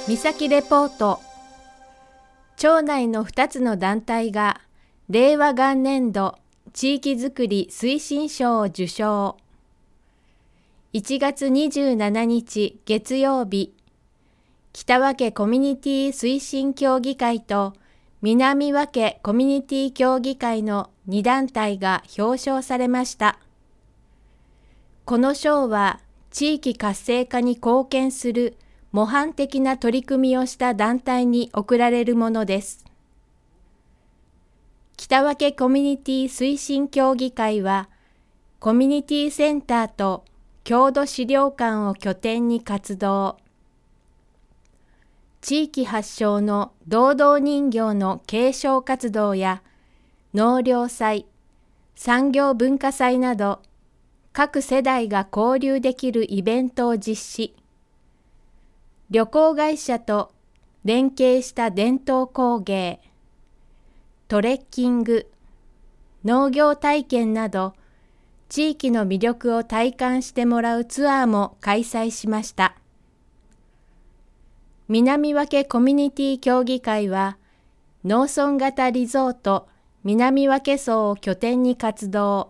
三崎レポート。町内の2つの団体が令和元年度地域づくり推進賞を受賞。1月27日月曜日、北分コミュニティ推進協議会と南分コミュニティ協議会の2団体が表彰されました。この賞は地域活性化に貢献する模範的な取り組みをした団体に贈られるものです。北分コミュニティ推進協議会は、コミュニティセンターと郷土資料館を拠点に活動。地域発祥の労働人形の継承活動や納涼祭、産業文化祭など、各世代が交流できるイベントを実施。旅行会社と連携した伝統工芸、トレッキング、農業体験など、地域の魅力を体感してもらうツアーも開催しました。南分コミュニティ協議会は、農村型リゾート南分荘を拠点に活動。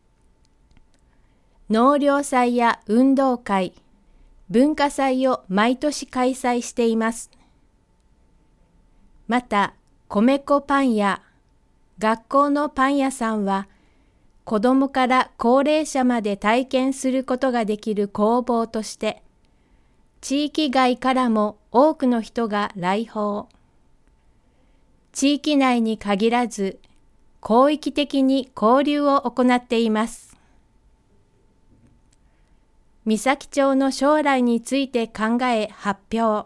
納涼祭や運動会、文化祭を毎年開催しています。また、米粉パン屋、学校のパン屋さんは、子どもから高齢者まで体験することができる工房として、地域外からも多くの人が来訪。地域内に限らず、広域的に交流を行っています。三崎町の将来について考え発表。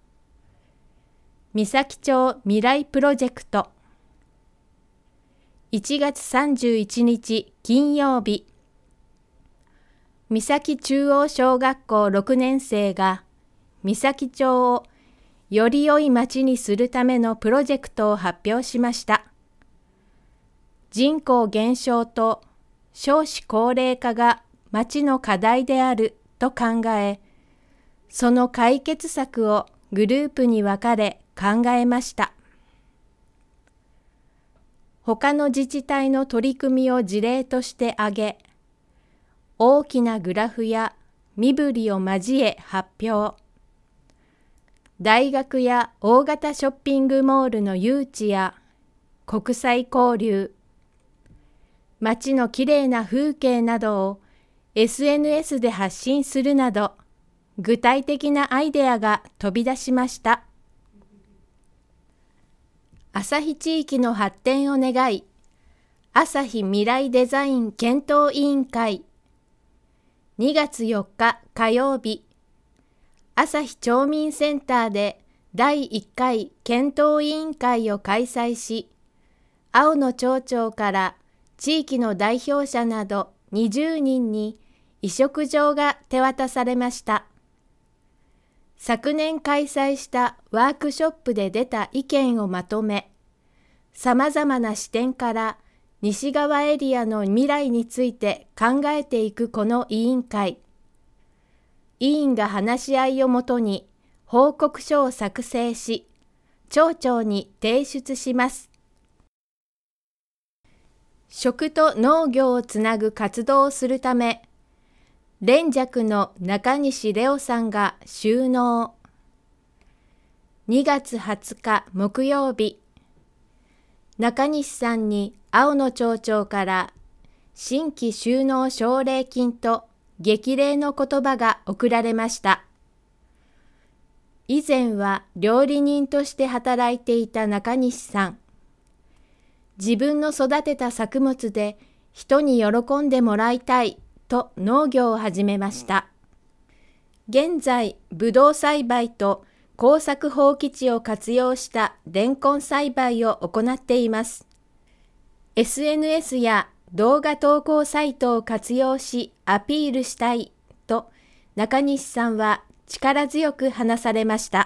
三崎町未来プロジェクト。1月31日金曜日、三崎中央小学校6年生が三崎町をより良い町にするためのプロジェクトを発表しました。人口減少と少子高齢化が町の課題であると考え、その解決策をグループに分かれ考えました。他の自治体の取り組みを事例として挙げ、大きなグラフや身振りを交え発表。大学や大型ショッピングモールの誘致や国際交流、街のきれいな風景などをSNS で発信するなど、具体的なアイデアが飛び出しました。旭地域の発展を願い、旭未来デザイン検討委員会。2月4日火曜日、旭町民センターで第1回検討委員会を開催し、青野町長から地域の代表者など20人に委嘱状が手渡されました。昨年開催したワークショップで出た意見をまとめ、さまざまな視点から西側エリアの未来について考えていくこの委員会。委員が話し合いをもとに報告書を作成し、町長に提出します。食と農業をつなぐ活動をするため、連雀の中西レオさんが就農。2月20日木曜日、中西さんに青野町長から新規就農奨励金と激励の言葉が贈られました。以前は料理人として働いていた中西さん。自分の育てた作物で人に喜んでもらいたいと農業を始めました。現在、ブドウ栽培と耕作放棄地を活用したレンコン栽培を行っています。SNS や動画投稿サイトを活用しアピールしたいと中西さんは力強く話されました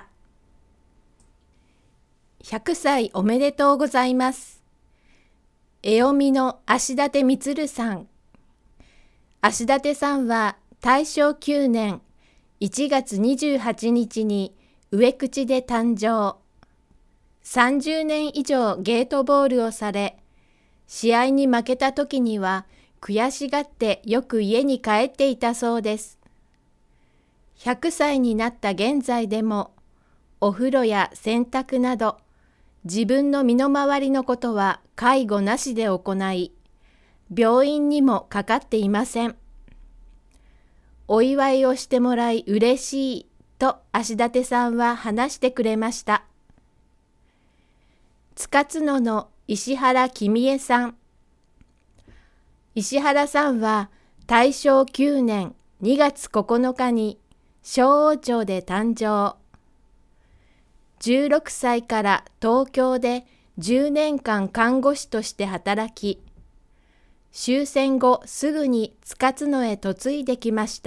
。100歳おめでとうございます。江尾の足立満さん。足立さんは大正9年1月28日に上口で誕生。30年以上ゲートボールをされ、試合に負けた時には悔しがってよく家に帰っていたそうです。100歳になった現在でも、お風呂や洗濯など、自分の身の回りのことは介護なしで行い、病院にもかかっていません。お祝いをしてもらい嬉しいと足立さんは話してくれました。塚津野の石原君江さん。石原さんは大正9年2月9日に昭王町で誕生。16歳から東京で10年間看護師として働き、終戦後すぐに塚津野へ嫁いできました。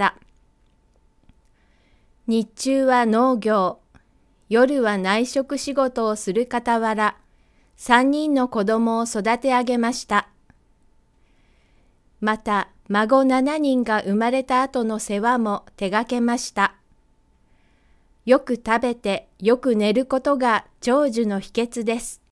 日中は農業、夜は内職仕事をする傍ら、3人の子供を育て上げました。また、孫7人が生まれた後の世話も手がけました。よく食べてよく寝ることが長寿の秘訣です。